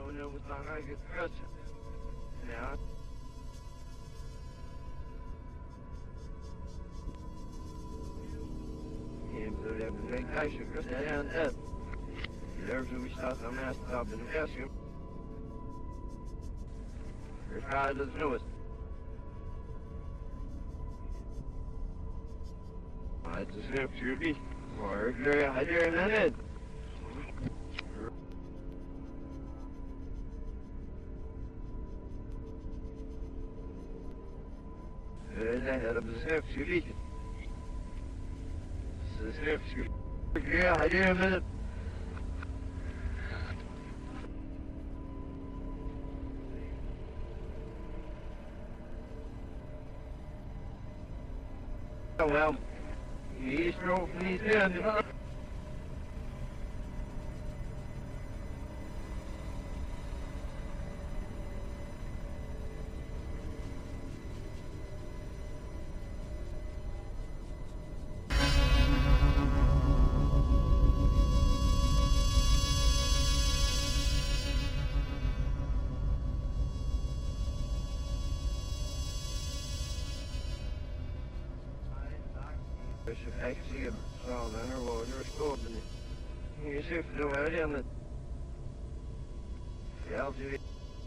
nu belangrijk het kruisen. Ja. Je hebt een kruisje kruisen en het. Je durft hoe je staat aan mij staat in de kruisje. Je gaat het nu eens. Maar het is een super maar ik leer in het. Nee, dat is een super ja, hij leer in het. Oh, well. He's drove me in. Ik zie hem zo, en er wonen er stoten. Hier zit er wel in het. Ja, als je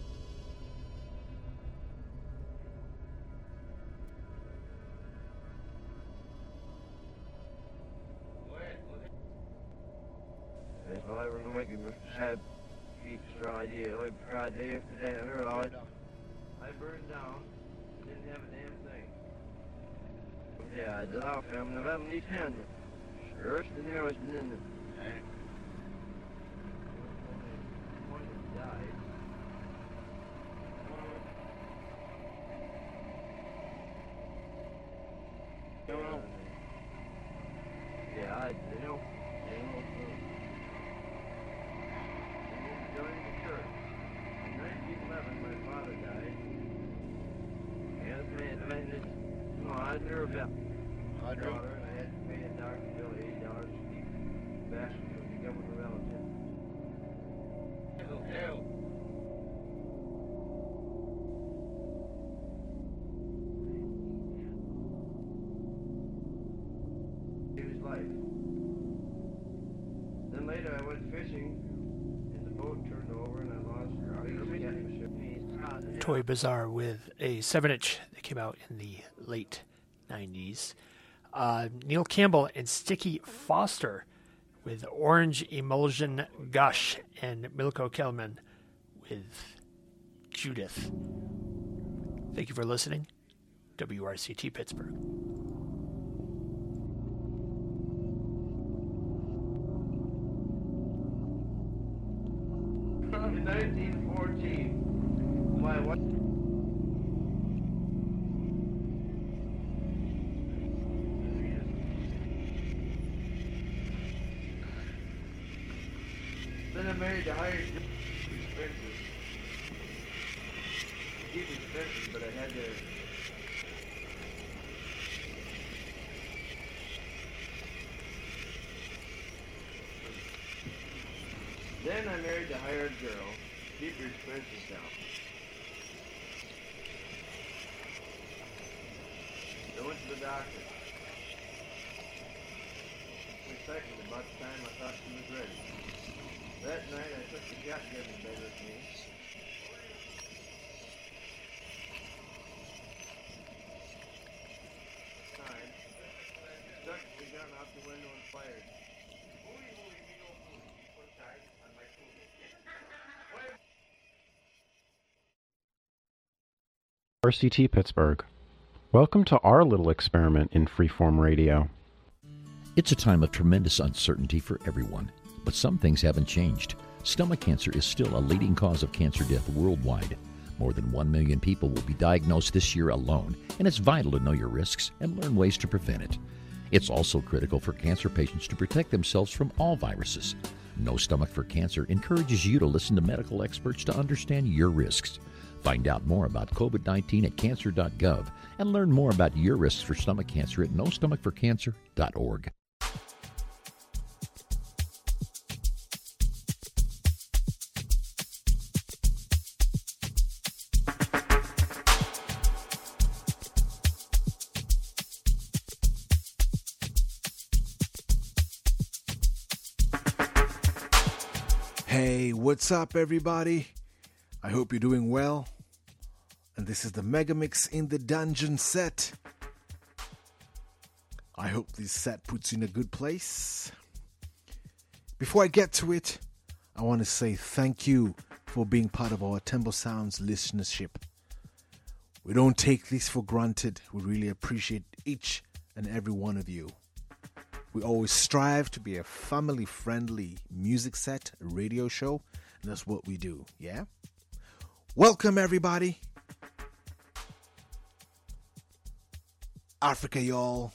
it's all ever going to make you sad. Keeps Friday, like Friday after day, and they're all I burned down, didn't have a damn thing. Yeah, I did off him, and I'm niet hand. First, and there was in the one that died. Yeah, I know. Joined the church. In 1911, my father died. And man, no, I knew about my daughter, and I had to pay a doctor bill $80 to keep back from becoming a relative. Hell. His life. Then later I went fishing, and the boat turned over, and I lost Toy Bazaar with a 7-inch that came out in the late 90s. Neil Campbell and Sticky Foster with Orange Emulsion Gush, and Milko Kelman with Judith. Thank you for listening. WRCT Pittsburgh. In 1914, my wife. Then I married a hired expenses. Keep expenses, but I had to. Then I married a hired girl. Keep your expenses down. I went to the doctor. Second, about the time I thought she was ready. That night I took the shotgun in bed with me. Time. Stuck the gun out the window and fired. RCT Pittsburgh. Welcome to our little experiment in freeform radio. It's a time of tremendous uncertainty for everyone, but some things haven't changed. Stomach cancer is still a leading cause of cancer death worldwide. More than 1 million people will be diagnosed this year alone, and it's vital to know your risks and learn ways to prevent it. It's also critical for cancer patients to protect themselves from all viruses. No Stomach for Cancer encourages you to listen to medical experts to understand your risks. Find out more about COVID-19 at cancer.gov and learn more about your risks for stomach cancer at nostomachforcancer.org. Hey, what's up, everybody? I hope you're doing well. And this is the Megamix in the Dungeon set. I hope this set puts you in a good place. Before I get to it, I want to say thank you for being part of our Tembo Sounds listenership. We don't take this for granted. We really appreciate each and every one of you. We always strive to be a family-friendly music set, a radio show, and that's what we do, yeah? Welcome, everybody. Africa, y'all.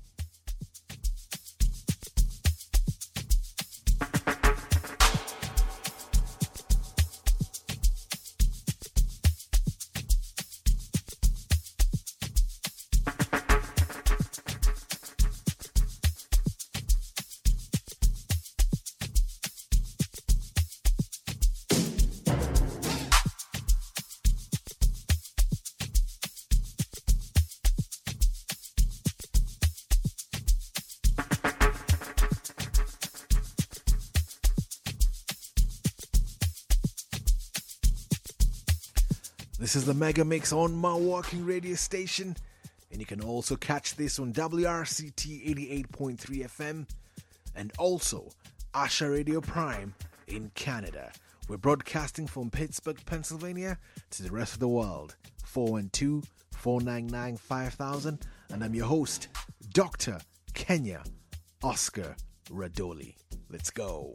This is the Mega Mix on my walking radio station, and you can also catch this on WRCT 88.3 FM and also Asha Radio Prime in Canada. We're broadcasting from Pittsburgh, Pennsylvania to the rest of the world. 412-499-5000, and I'm your host, Dr. Kenya Oscar Radoli. Let's go.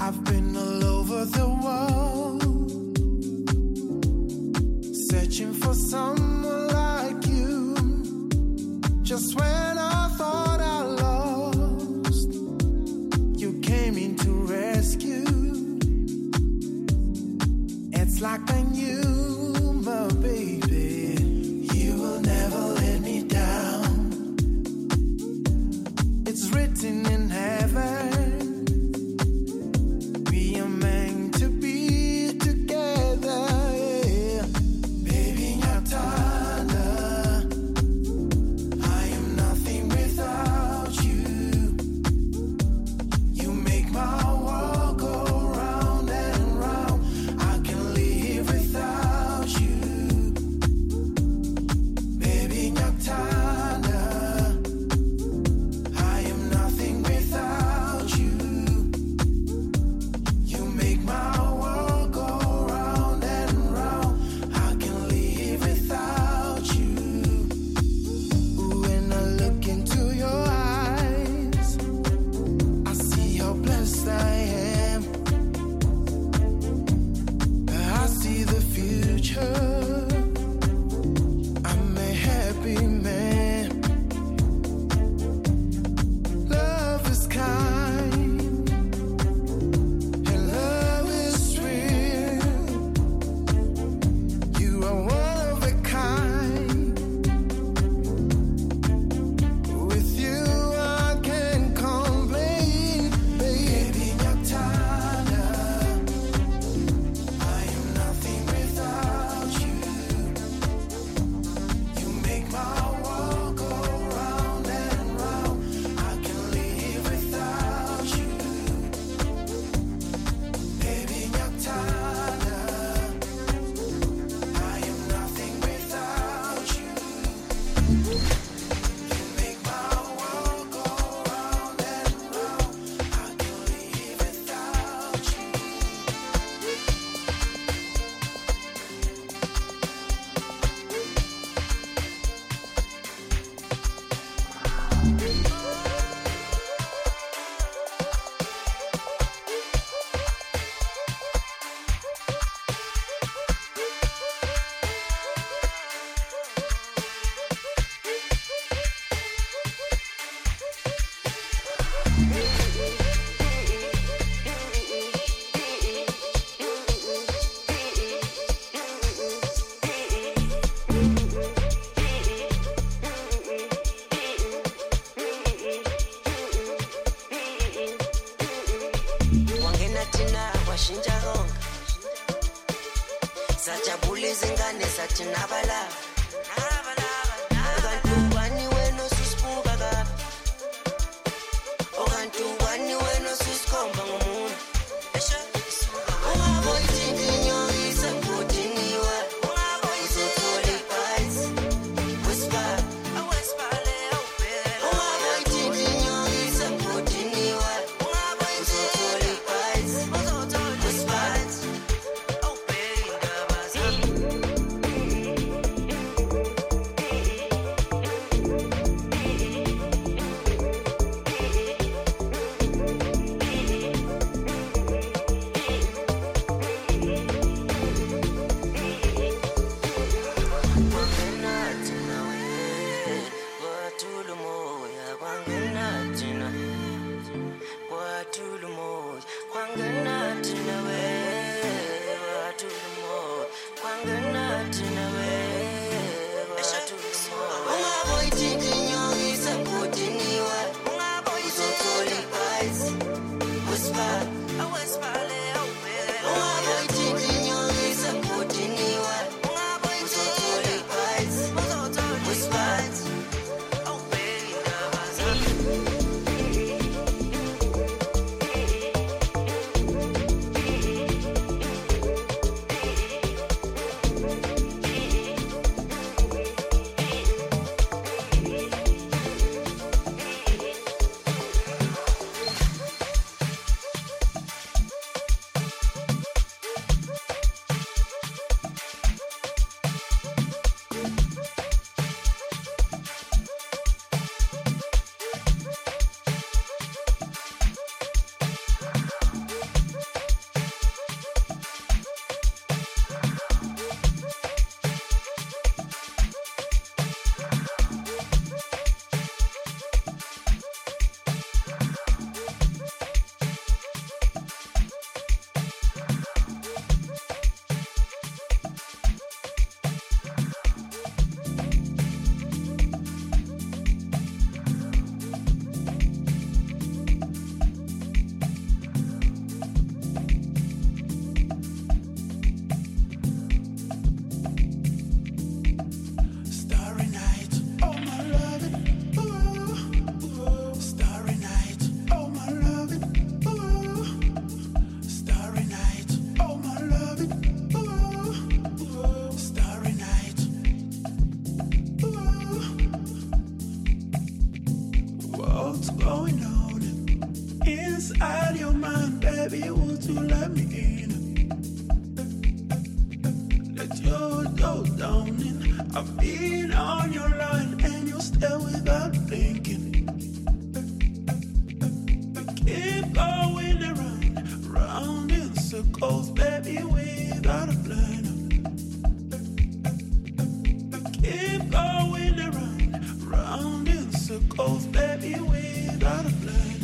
I've been all over the world, searching for someone like you. Just when I thought I lost, you came in to rescue. It's like I knew, my baby, you will never let me down. It's written in heaven, we are meant to be together, yeah. Baby, Nyatana, I am nothing without you. You make my world go round and round. I can live without you. Baby, Nyatana, I am nothing without you. You make my world go round and round. I can live without you. When I look into your eyes, I see how blessed I am. I see the future. I'm a happy man. Love is kind and love is real. You are one of a kind. With you I can't complain. Baby, Nyatana, I am nothing without you. You make my world go round and round. I can live without you. Baby, Nyatana, I am nothing without you. You make my world go round and round. I can live without you. Wangena thina washintsha konke, sajabula izingane zathi nabalaba. Kanti ubani wena osusibuka kabi? Okanti ubani wena osusikhomba ngomuntu? Ungaboyithini inyongo isembudiniwe, uzothola ibhayithi wesibali. Ungaboyithini inyongo isembudiniwe, uzothola ibhayithi wesibali. out your mind, baby, would you let me in? Let your door down in. I've been on your line and you stay without blinking. Keep going round in circles, baby, without a plan. Keep going round in circles, baby, without a plan.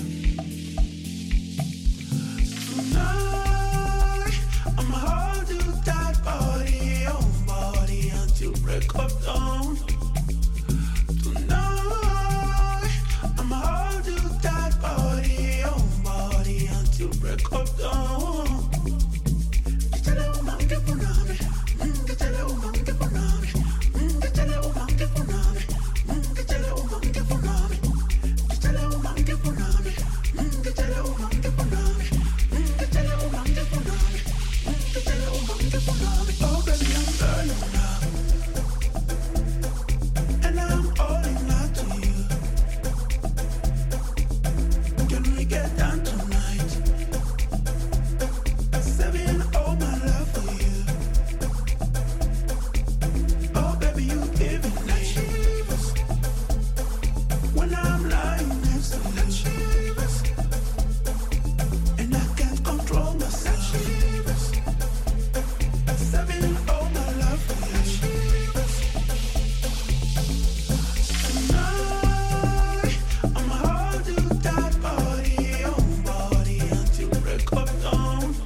Tonight, I'ma hold you tight, body on body, until break up dawn. Tonight, I'ma hold you tight, body on body, until break up dawn. Get a little monkey for me, get a little monkey for me, get a little monkey for me, get a little monkey for me, get a little monkey for me, get a little monkey for me. Oh baby, I'm burning now, and I'm all in love to you. Can we get down tonight? Saving all my love for you. Oh baby, you giving me shivers when I'm lying next to you, and I can't control myself. Saving all my love for you. Tonight, I'ma hold you tight, body on body, until break up dawn.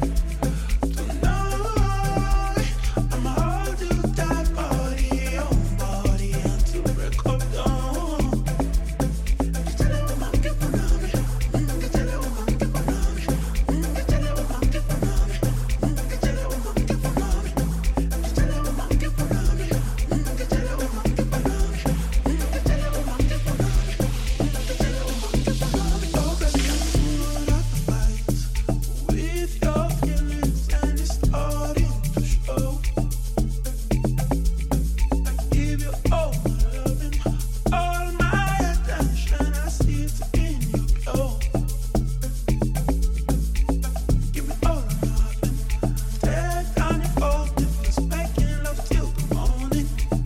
Tonight, I'ma hold you tight, body on body, until break up dawn. Get a little monkey for me, get a little monkey for me, get a little monkey for me, get a little monkey for me. Oh baby, I'm full of the fight with your feelings and it's starting to show. I give you all my loving, all my attention. I see it in your glow. Give me all or nothing. Take down your old difference, making love till the morning.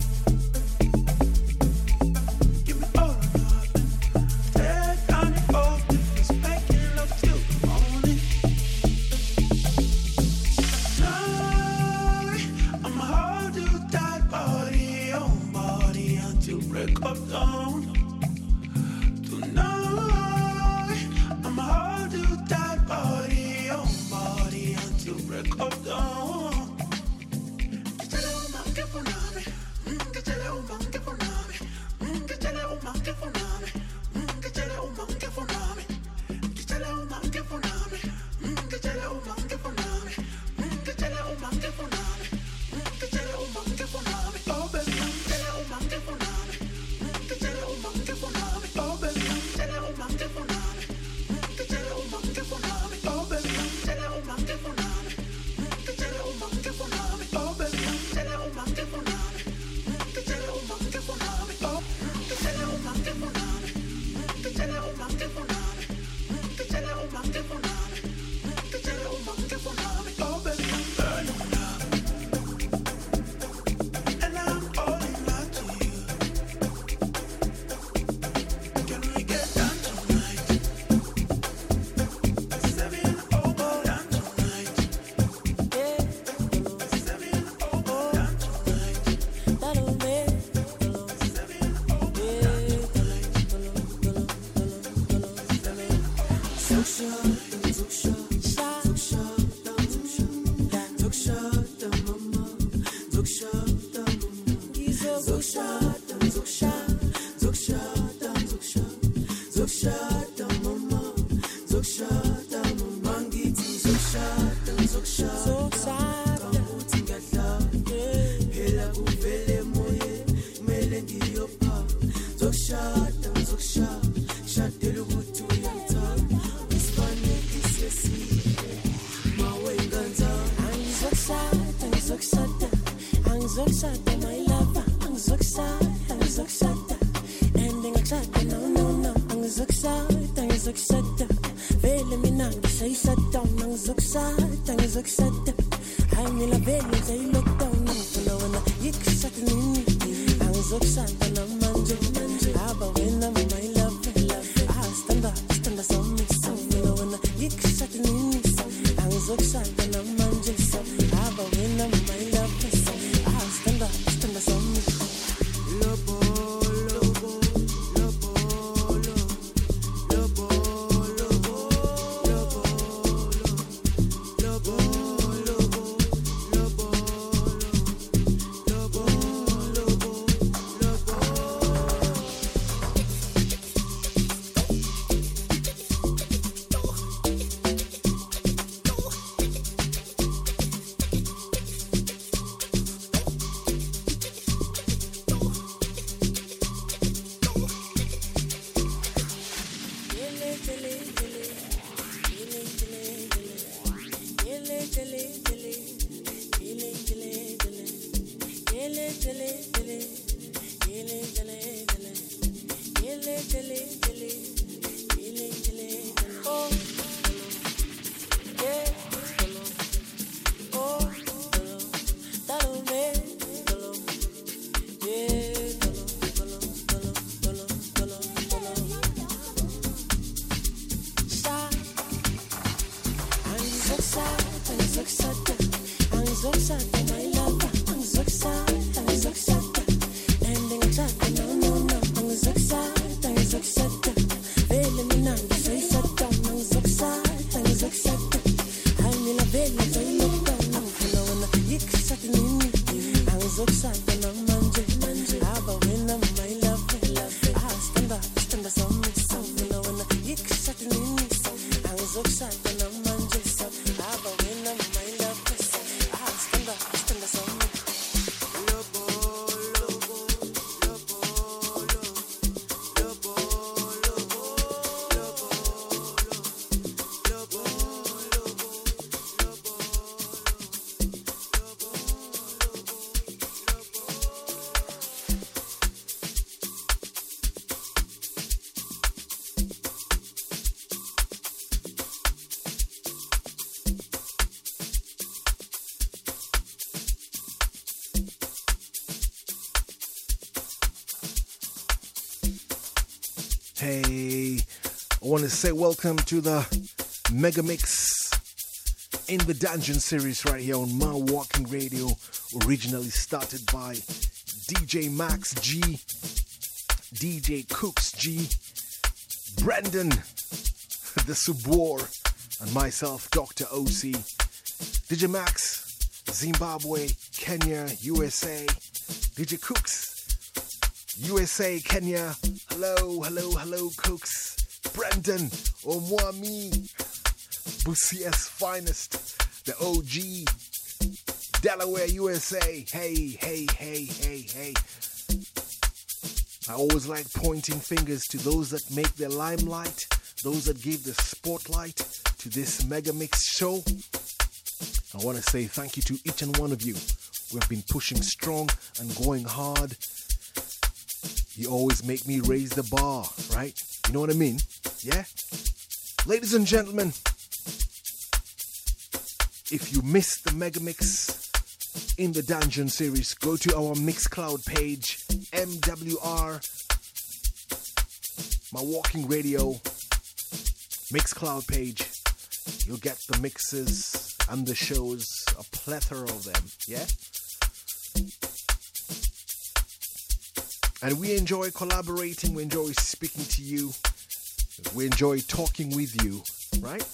Give me all or nothing. Take down your old difference, making love till the morning. Tonight, I'ma hold you tight, body on body, until break up dawn. Tonight, I'ma hold you tight, body on body, until break up dawn. Get a little monkey for me, get a little monkey for me, get a little monkey for me, get a little monkey for me, get a little monkey for me, get a little monkey for me, get a little monkey for me, get a little monkey for me. Oh baby, get a little monkey for me, get a little monkey for me. Oh baby, get a little monkey for me, get a little monkey for me. Oh baby, get a little monkey for me, get a little monkey for me. Oh baby, get a little monkey for me, get a little monkey for me. Oh, get a little monkey for me, get a little monkey for me, get a little monkey for me, get a little monkey for me. Oh baby, I'm burning now, and I'm all in love to you. Can we get down tonight? Saving all my love tonight. Saving all my love tonight. Saving all my love tonight. Zoksada, my lover, ang zoksada, ending aksada, no, ang zoksada, vele mina nang sa isa't taon ng zuksat ay nilabelin sa ilog daw ng pulawan na iksat nini ang zuksat na manjo abawin na my love standa sa misang pulawan na iksat nini ang zuksat na manjo abawin na my love standa sa misang lobo Hey, I want to say welcome to the Mega Mix in the Dungeon series right here on My Walking Radio, originally started by DJ Max G, DJ Cooks G, Brandon the Subwar, and myself, Dr. OC. DJ Max, Zimbabwe, Kenya, USA. DJ Cooks, USA, Kenya. Hello, Cooks. Brandon, Omwami, Busia's finest, the OG, Delaware, USA. Hey. I always like pointing fingers to those that make the limelight, those that give the spotlight to this Mega Mix show. I want to say thank you to each and one of you. We've been pushing strong and going hard. You always make me raise the bar, right? You know what I mean? Yeah? Ladies and gentlemen, if you missed the Mega Mix in the Dungeon series, go to our Mixcloud page, MWR, My Walking Radio, Mixcloud page. You'll get the mixes and the shows, a plethora of them, yeah? And we enjoy collaborating, we enjoy speaking to you, we enjoy talking with you, right?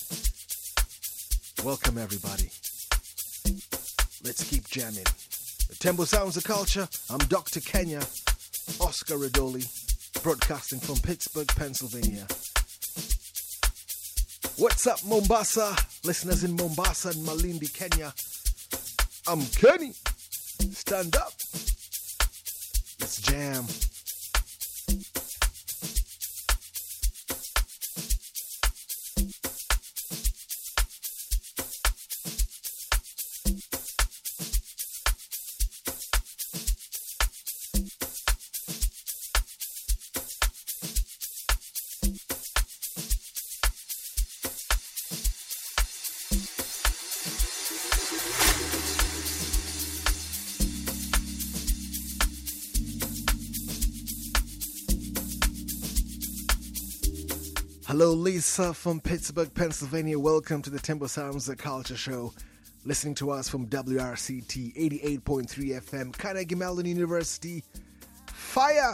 Welcome everybody. Let's keep jamming. The Tembo Sounds of Culture, I'm Dr. Kenya, Oscar Radoli, broadcasting from Pittsburgh, Pennsylvania. What's up Mombasa? Listeners in Mombasa and Malindi, Kenya. I'm Kenny. Stand up. Let's jam. Hello, Lisa from Pittsburgh, Pennsylvania. Welcome to the Temple Sounds Culture Show. Listening to us from WRCT 88.3 FM, Carnegie Mellon University. Fire!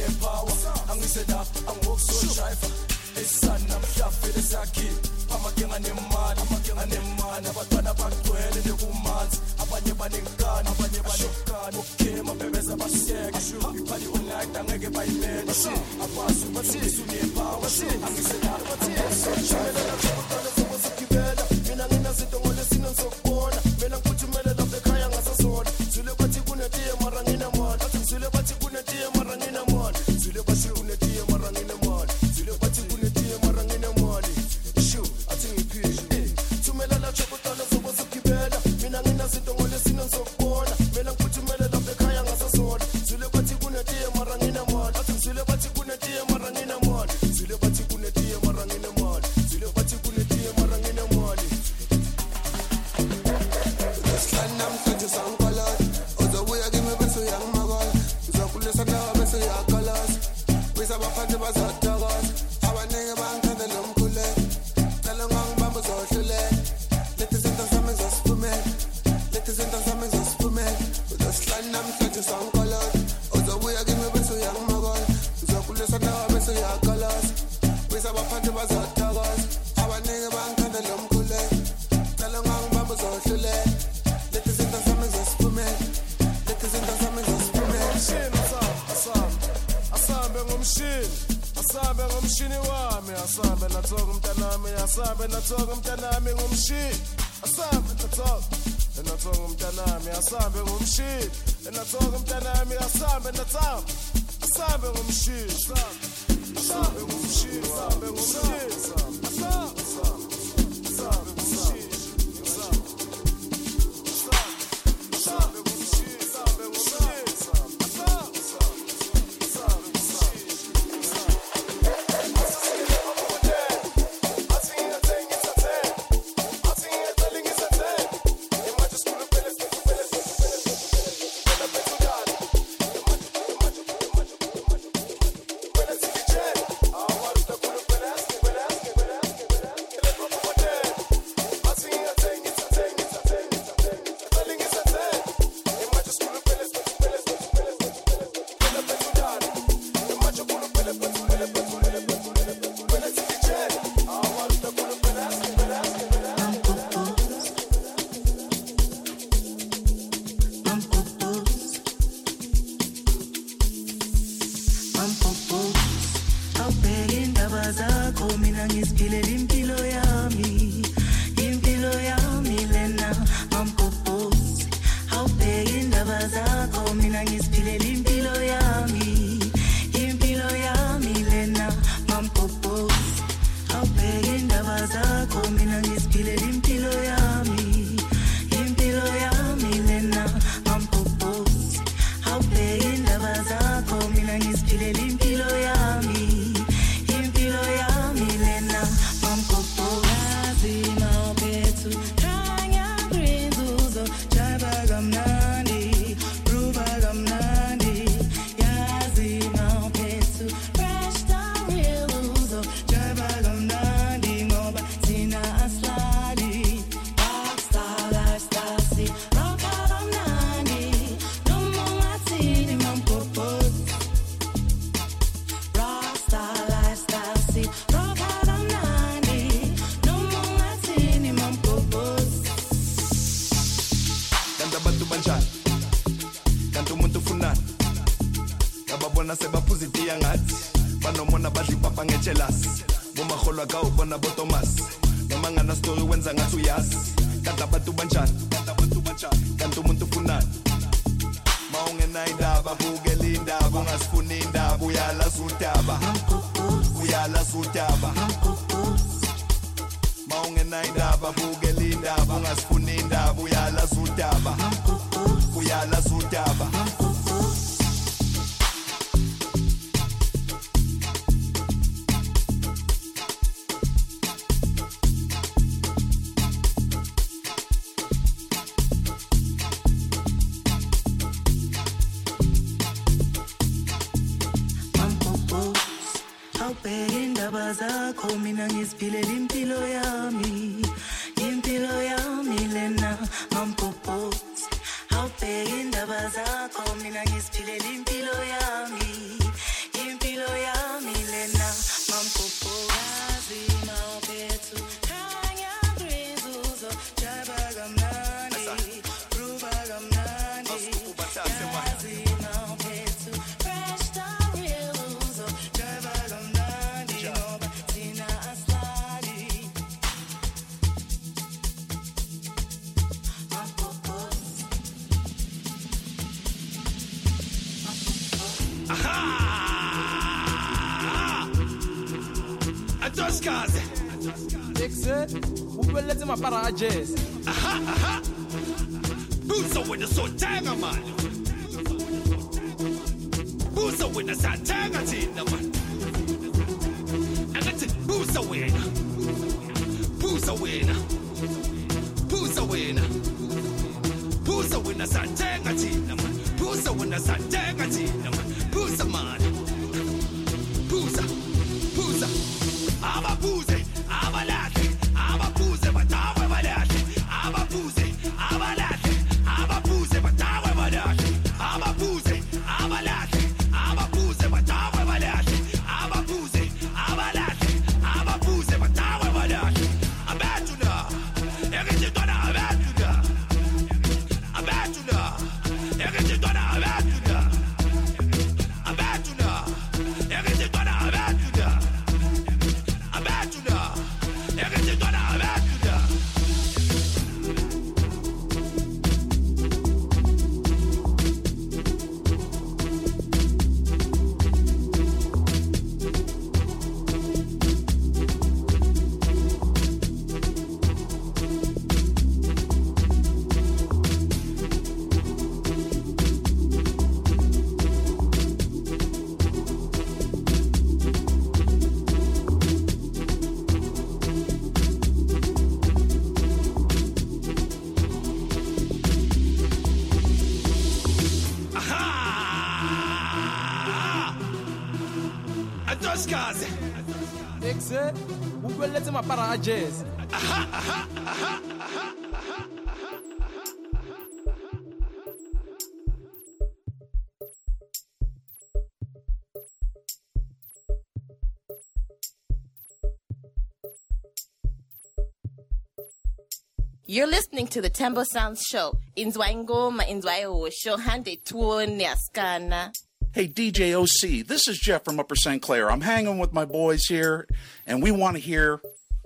power. Angisela angok so driver. Esan namhlafile sakhi. Amakenga anemali, abantwana bagcwele nekumanzi. Abanye banengane, abanye banokana. Ukema bebeza basiyeke. Iphali online angeke bayimele. Abasi bathi unepower. Angisela angok so driver. Ukugibela mina nginazinto ngolesina ngizokubona. Mina ngikuthumele lapha ekhaya ngasasona. Zule bathi kunetiye mara nginamali. Zule bathi kunetiye mara nginamali. Zule bathi kunetiye mara nginamali. Zule bathi kunetiye mara nginamali. Shu athi ngiphile. Thumela la chokotana zokuzugibela. Mina nginazinto ngolesina ngizokubona. Mina ngikuthumele lapha ekhaya ngasasona. Zule bathi kunetiye mara nginamali. Zule bathi kunetiye mara nginamali. Zule bathi kunetiye mara nginamali. Zule bathi kunetiye mara nginamali. Slana mfethu sankolot. Uzobuya kimi bese uyangimagala. Uzokhulisa nawe bese uyakalaza. Wisabaphansi bazathokoza. Abaningi bangithanda lo mkhule. Cela ngangibamba uzohluleka. Lethi zinto zami zosiphume. Lethi zinto zami zosiphume. Uzoslana mfethu sankolot. Uzobuya kimi bese uyangimagala. Uzokhulisa nawe bese uyakalaza. Wisabaphansi bazathokoza. Abaningi bangithanda lo mkhule. Cela ngangibamba uzohluleka. Lethi zinto zami zosiphume. Lethi zinto zami zosiphume. Asambe ngomshini. Asambe ngomshini wami. Asambe nathoka umntanami. Asambe nathoka umntanami ngomshini. Asambe nathoka umntanami. Asambe ngomshini. Nathoka umntanami. Asambe nathoka. Asambe ngomshini. Asambe ngomshini. Asambe ngomshini. Asambe Atoskaze. Dixie, who will let him up para jazz? Aha. Busa with the sotanga man. Busa with the satanga tina man. And that's it. Busa winner. Busa winner. Busa winner. Busa winner satanga tina man. Busa winner satanga tina man. Busa man. Busa. Ababuze, abalate, ababuze, batawe balate, ababuze, abalate, ababuze, batawe balate, ababuze, abalate, ababuze, batawe balate, ababuze, abalate, ababuze, batawe balate. Abatuna, erete dona abatuna, abatuna, erete dona abatuna, abatuna, erete dona abatuna. Dixie, who will let him up para jazz? You're listening to the Tembo Sounds Show. Inzwaingoma Inzwayo Show Hande Tuoniaskana. Hey, DJ OC, this is Jeff from Upper St. Clair. I'm hanging with my boys here, and we want to hear...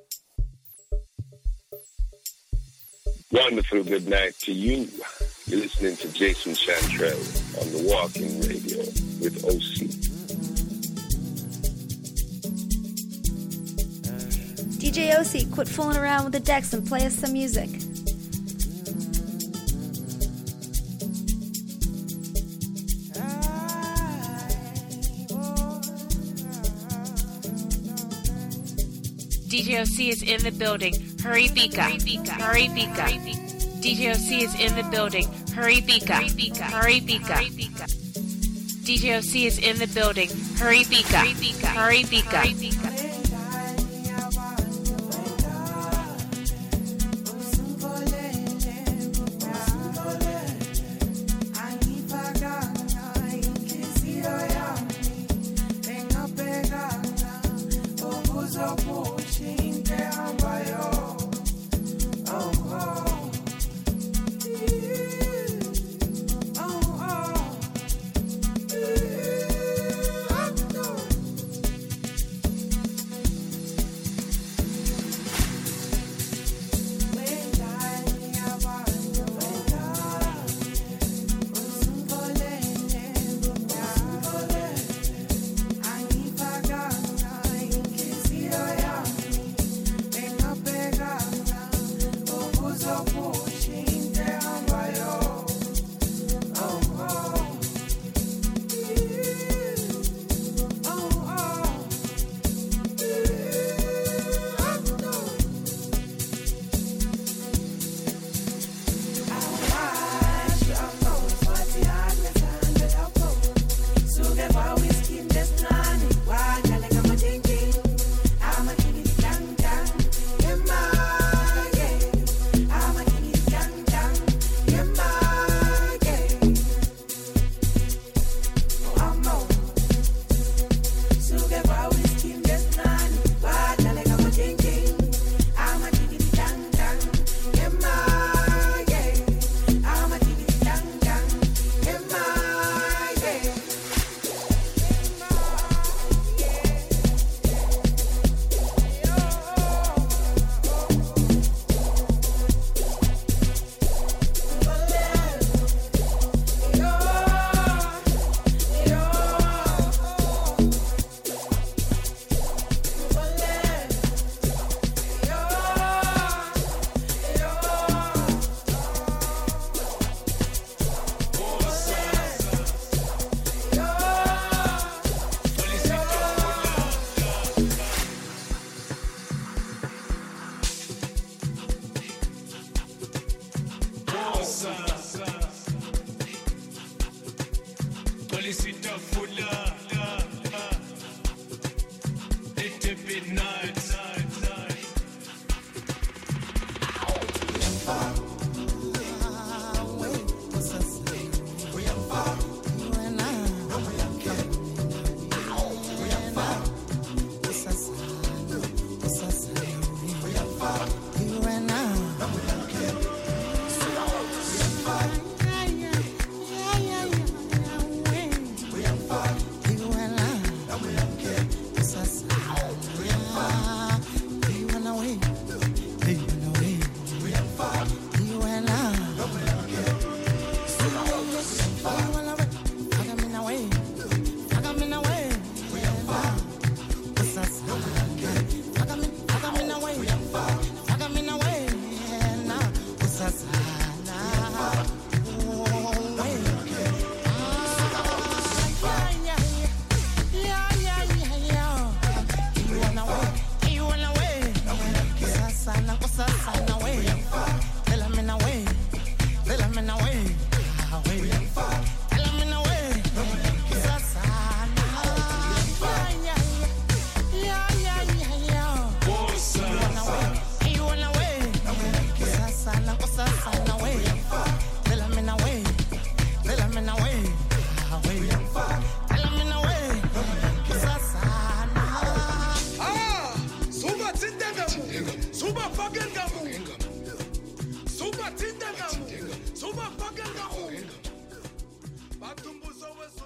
Wonderful good night to you. You're listening to Jason Chantrell on the Walking Radio with OC. DJ OC, quit fooling around with the decks and play us some music. DJ OC is in the building. Hurry, Bika. Hurry, Bika. DJ OC is in the building. Hurry, Bika. Hurry, Bika. DJ OC is in the building. Hurry, Bika. Hurry, Bika.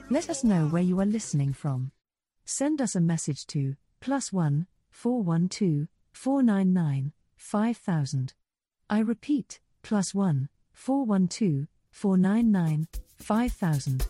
Let us know where you are listening from. Send us a message to +1 412 499 5000. I repeat, +1 412 499 5000.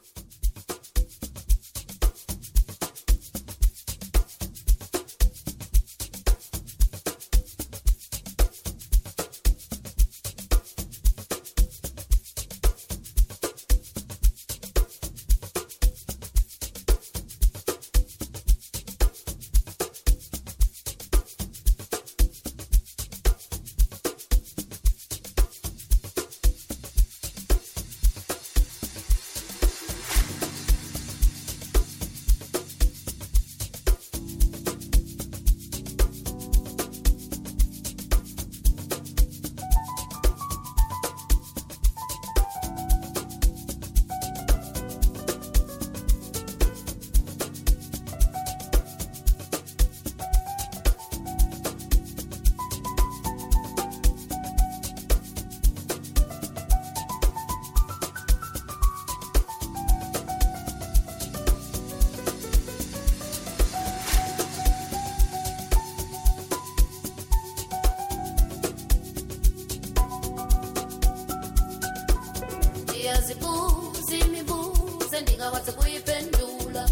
Siyazibuza imibuzo endingakwazi kuyiphendula.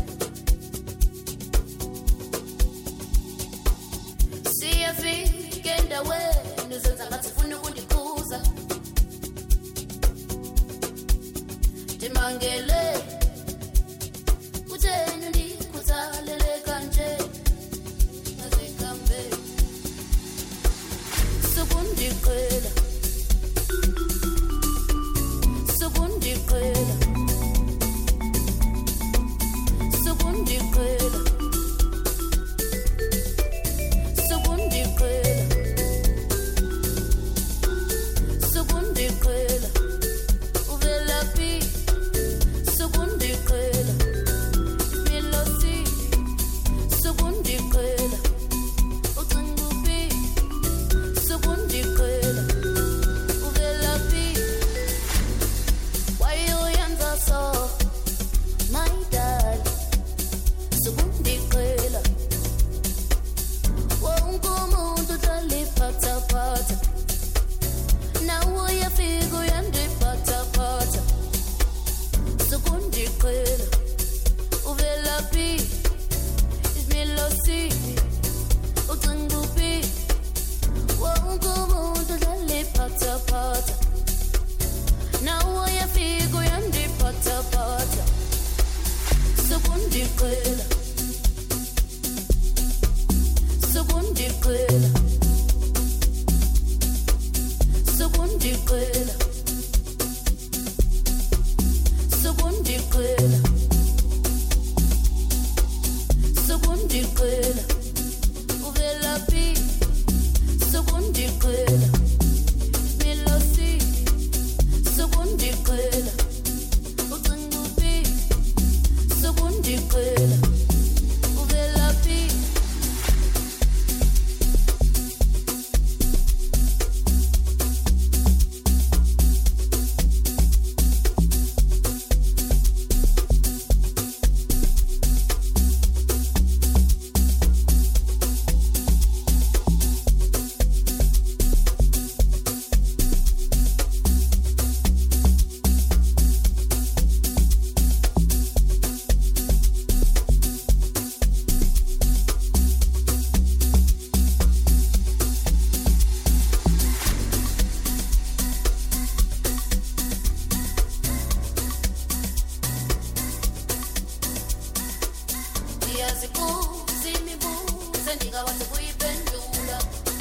Siyafika endaweni uzenza ngathi ufuna ukundikhuza. Ndimangele kutheni undikhuthalele kanje. Azikhambe sukundiqhela. Sukundiqhela. Sukundiqhela. Sukundiqhela. Sukundiqhela. Uvelaphi. Sukundiqhela. Milosi. Sukundiqhela. Ucinguphi. Sukundiqhela. Uvelaphi. Why you yenza so, my darling? Sukundiqhela. Wonke umuntu uhlala nawe uyafika uyandiphathaphatha. Sukundiqhela. Uvelaphi. Imilosi. Ucinguphi. Wonke umuntu uhlala nawe uyafika uyandiphathaphatha. Sukundiqhela. Sukundiqhela. Sukundiqhela. Sukundiqhela. Sukundiqhela. Uvelaphi. Sukundiqhela. Milosi. Sukundiqhela. Ucinguphi. Sukundiqhela. Uvelaphi. Siyazibuza imibuzo endingakwazi kuyiphendula.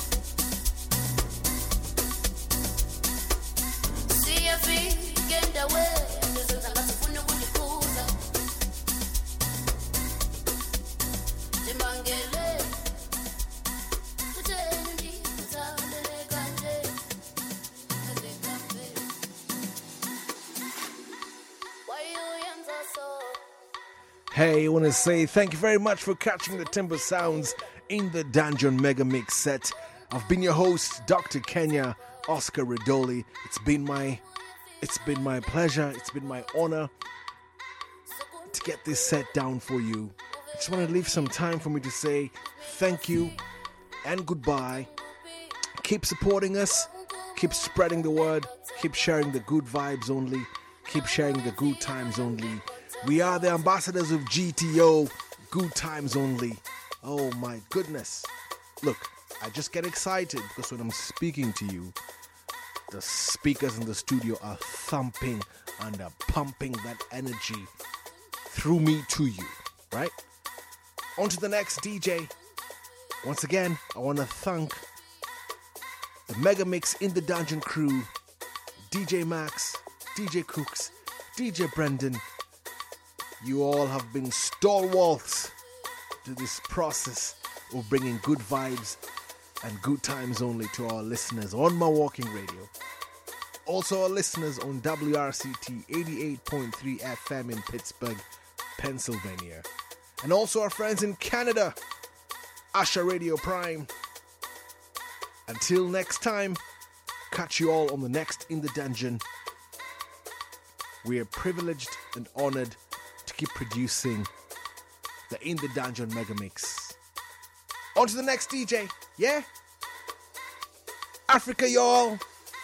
Siyafika endaweni uzenza ngathi ufuna ukundikhuza. Ndimangele kutheni undikhuthalele kanje. Azikhambe. Why you yenza so? Hey, I want to say thank you very much for catching the Timber Sounds in the Dungeon Mega Mix set. I've been your host, Dr. Kenya Oscar Ridoli. It's been my pleasure, it's been my honor to get this set down for you. I just want to leave some time for me to say thank you and goodbye. Keep supporting us. Keep spreading the word. Keep sharing the good vibes only. Keep sharing the good times only. We are the ambassadors of GTO. Good times only. Oh my goodness. Look, I just get excited because when I'm speaking to you, the speakers in the studio are thumping and are pumping that energy through me to you, right? On to the next DJ. Once again, I want to thank the Mega Mix in the Dungeon crew, DJ Max, DJ Cooks, DJ Brendan. You all have been stalwarts to this process of bringing good vibes and good times only to our listeners on my walking radio. Also our listeners on WRCT 88.3 FM in Pittsburgh, Pennsylvania. And also our friends in Canada, Asha Radio Prime. Until next time, catch you all on the next In the Dungeon. We are privileged and honored to keep producing the In the Dungeon Mega Mix. On to the next DJ, yeah? Africa, y'all!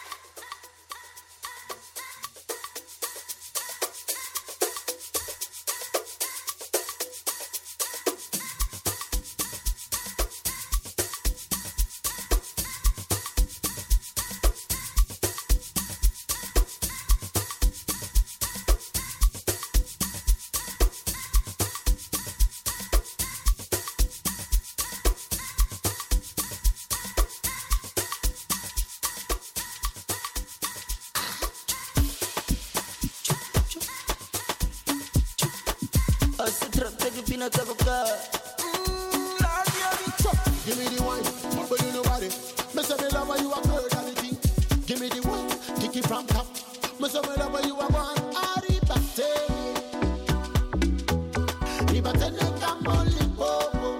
Give me the wine, but you know what it. Me say me love how you a girl and the thing. Give me the wine, kick it from top. Me say me love how you a one. Aribate, ribate ne kamoli bobo.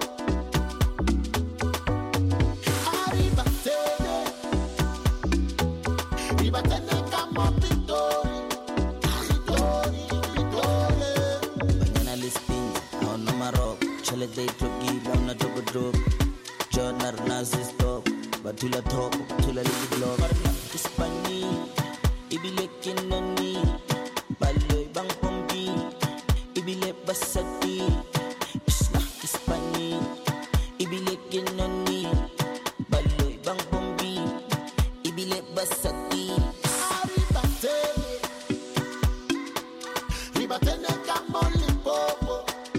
Aribate, ribate ne kamoli pitori, pitori, pitori. Banana lisping, on no marok. Chale day trogi, bana jogo drop. Jonar nazi stop, batula top, batula lili block. Marna Hispani, ibile kinani, baloy bang pompi, ibile basati. Isna Hispani, ibile kinani, baloy bang pompi, ibile basati. Aribate, ribate ne kamoli bobo.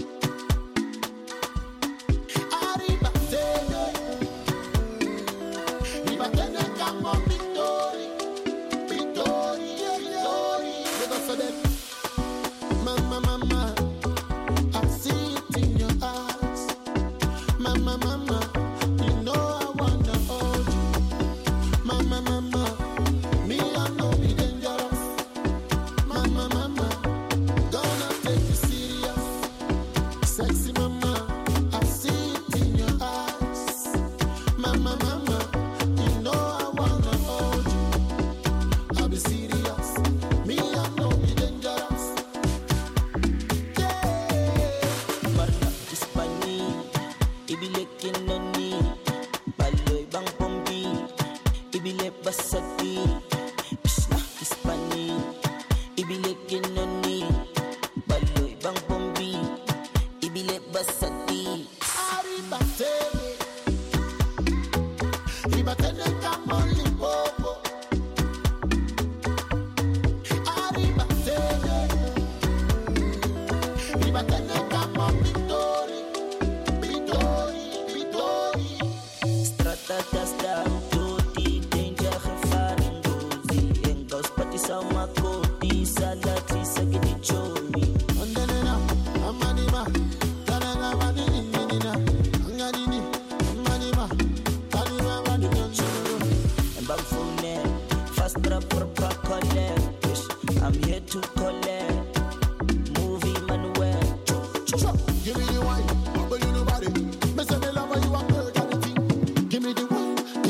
Mama, mama, I see it in your eyes. Mama, mama, you know I wanna hold you. Mama, mama, me I know be dangerous. Mama, mama, gonna take you serious. Sexy mama, I see it in your eyes. Mama, mama, you know I wanna hold you. I'll be serious. Me I know be dangerous. Ibile kinani, baloy bang pombi, ibile basati. Isna Hispani, ibile kinani, baloy bang pombi, ibile basati. Aribate, ribate ne kamoli bobo. Aribate, ribate ne kamoli pitori. Strata tasta, tutti, danger, gevaar en dozie. En gauws pati sama koti, salati, sagidi chori. Andanena, amanima, tanana manini minina. Anganini, amanima, tanima manini churu. En bang for net, fast trap for pa collect. I'm here to collect. Movie Manuel. Give me the wine, but you know body. Me say me love how you a girl and the thing. Give me the wine,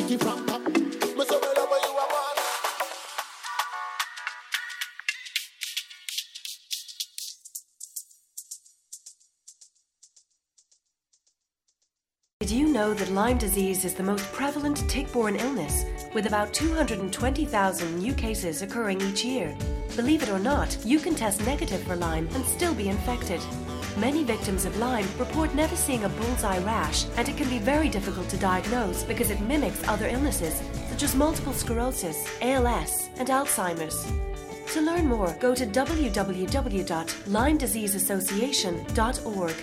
Did you know that Lyme disease is the most prevalent tick-borne illness, with about 220,000 new cases occurring each year? Believe it or not, you can test negative for Lyme and still be infected. Many victims of Lyme report never seeing a bullseye rash, and it can be very difficult to diagnose because it mimics other illnesses, such as multiple sclerosis, ALS, and Alzheimer's. To learn more, go to www.LymeDiseaseAssociation.org.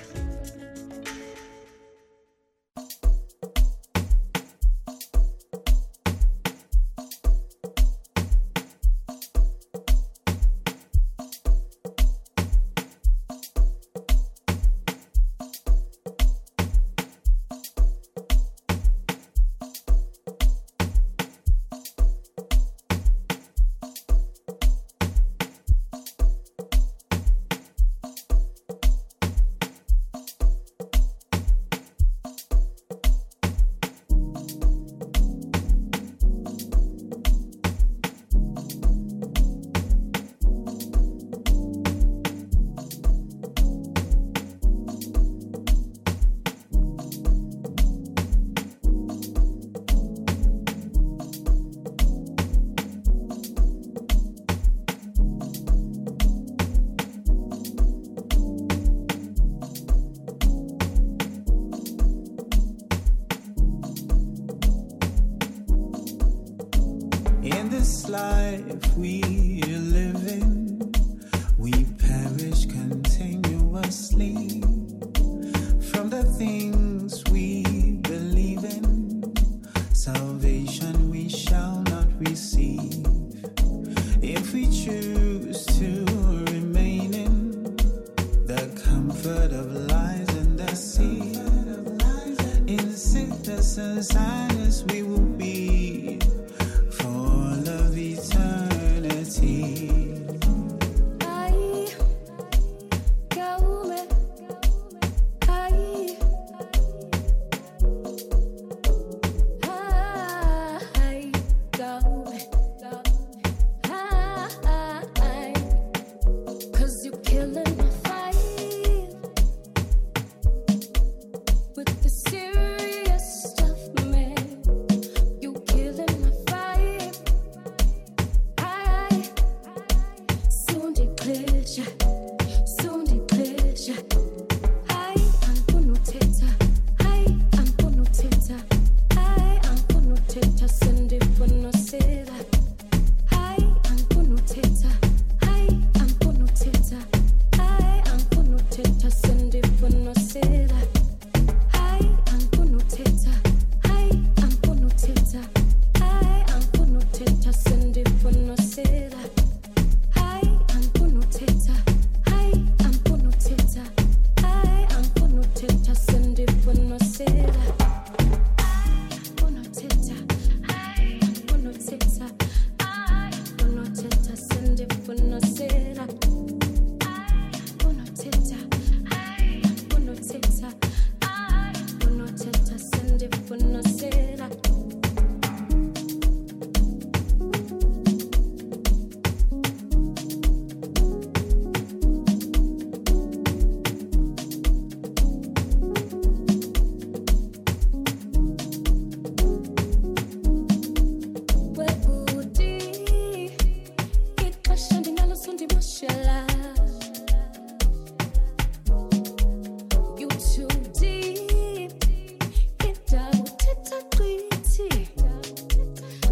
Life we are living, we perish continuously from the things we believe in. Salvation we shall not receive if we choose to remain in the comfort of lies and deceit. In sickness and sadness we will